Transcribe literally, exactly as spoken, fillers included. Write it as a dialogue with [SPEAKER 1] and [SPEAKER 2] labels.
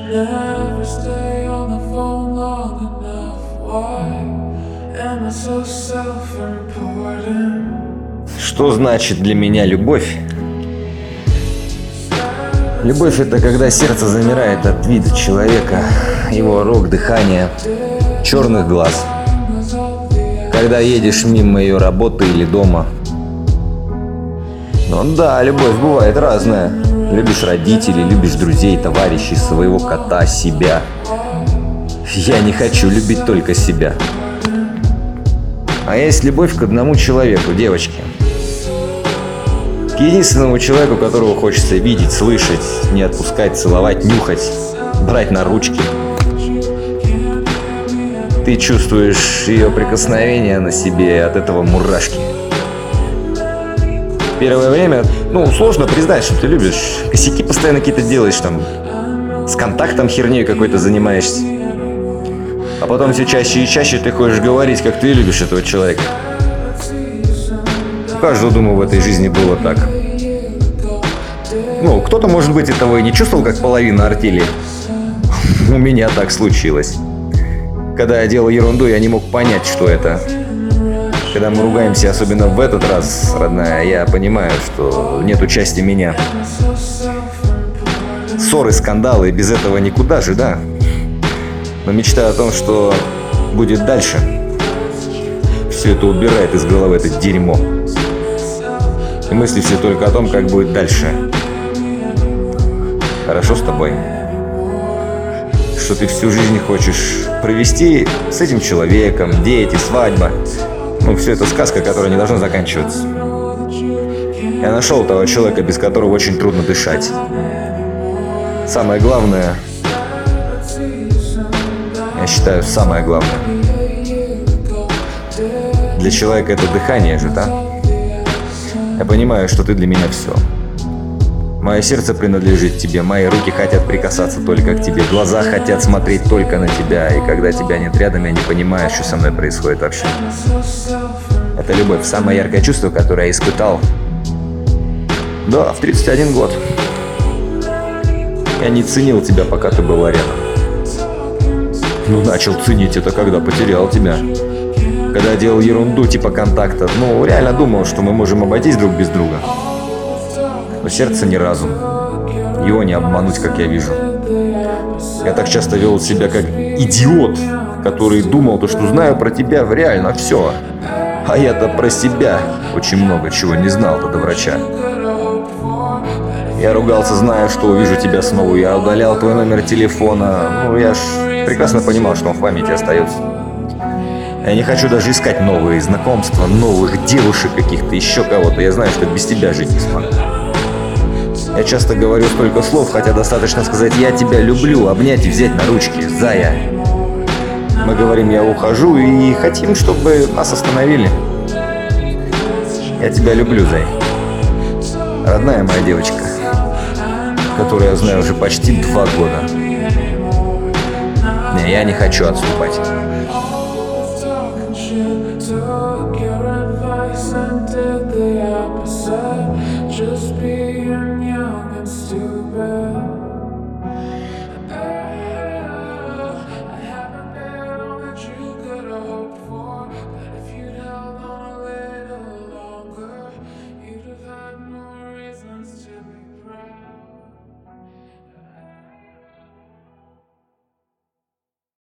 [SPEAKER 1] never stay on the phone long enough. Why am I so self-important?
[SPEAKER 2] Что значит для меня любовь? Любовь — это когда сердце замирает от вида человека, его рук, дыхания, черных глаз. Когда едешь мимо ее работы или дома. Ну да, любовь бывает разная. Любишь родителей, любишь друзей, товарищей, своего кота, себя. Я не хочу любить только себя. А есть любовь к одному человеку, девочке. К единственному человеку, которого хочется видеть, слышать, не отпускать, целовать, нюхать, брать на ручки. Ты чувствуешь ее прикосновение на себе, и от этого мурашки. Первое время, ну, сложно признать, что ты любишь. Косяки постоянно какие-то делаешь, там, с контактом херней какой-то занимаешься. А потом все чаще и чаще ты хочешь говорить, как ты любишь этого человека. У каждого, думаю, в этой жизни было так. Ну, кто-то, может быть, этого и не чувствовал, как половина артели. У меня так случилось. Когда я делал ерунду, я не мог понять, что это. Когда мы ругаемся, особенно в этот раз, родная, я понимаю, что нет части меня. Ссоры, скандалы, без этого никуда же, да? Но мечта о том, что будет дальше, все это убирает из головы, это дерьмо. И мысли все только о том, как будет дальше. Хорошо с тобой? Что ты всю жизнь хочешь провести с этим человеком, дети, свадьба. Ну, все это сказка, которая не должна заканчиваться. Я нашел того человека, без которого очень трудно дышать. Самое главное, я считаю, самое главное, для человека это дыхание же, да? Я понимаю, что ты для меня все. Мое сердце принадлежит тебе, мои руки хотят прикасаться только к тебе, глаза хотят смотреть только на тебя, и когда тебя нет рядом, я не понимаю, что со мной происходит вообще. Это любовь, самое яркое чувство, которое я испытал. Да, в тридцать один год. Я не ценил тебя, пока ты была рядом. Ну, начал ценить это, когда потерял тебя. Когда делал ерунду типа контакта, ну, реально думал, что мы можем обойтись друг без друга. Но сердце не разум. Его не обмануть, как я вижу. Я так часто вел себя как идиот, который думал, то, что знаю про тебя реально все. А я-то про себя очень много чего не знал-то до врача. Я ругался, зная, что увижу тебя снова. Я удалял твой номер телефона. Ну, я ж прекрасно понимал, что он в памяти остается. Я не хочу даже искать новые знакомства, новых девушек каких-то, еще кого-то. Я знаю, что без тебя жить не смогу. Я часто говорю столько слов, хотя достаточно сказать «я тебя люблю», обнять и взять на ручки, зая. Мы говорим «я ухожу» и хотим, чтобы нас остановили. Я тебя люблю, зай. Родная моя девочка, которую я знаю уже почти два года. Не, я не хочу отступать.